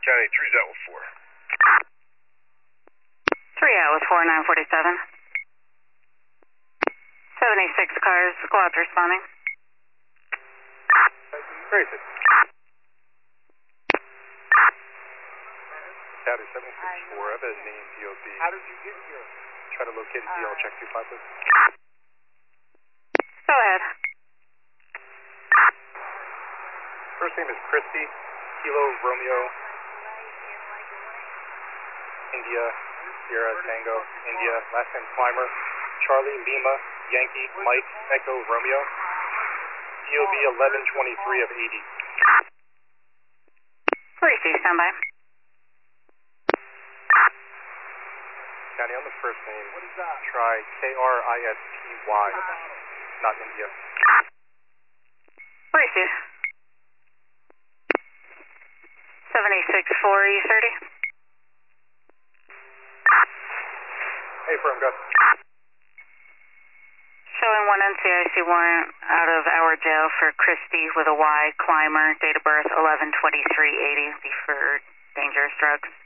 County 3's out with 4. 3 out with 4, 947. 76 cars, squads responding. Tracy. County 764, I've had a name DOB. How did you get here? Try to locate a DL, check 25, please. Go ahead. First name is Christy, Kilo Romeo, India, Sierra Tango, India. Last name Climber, Charlie Lima, Yankee, Mike, Echo Romeo. DOB 1123 of 80. Tracy, stand by. County, on the first name, What is that? try Kristy, not India. Tracy. 764 E30. Hey, firm, go. Showing one NCIC warrant out of our jail for Christy with a Y, Climber, date of birth 11/23/80, for dangerous drugs.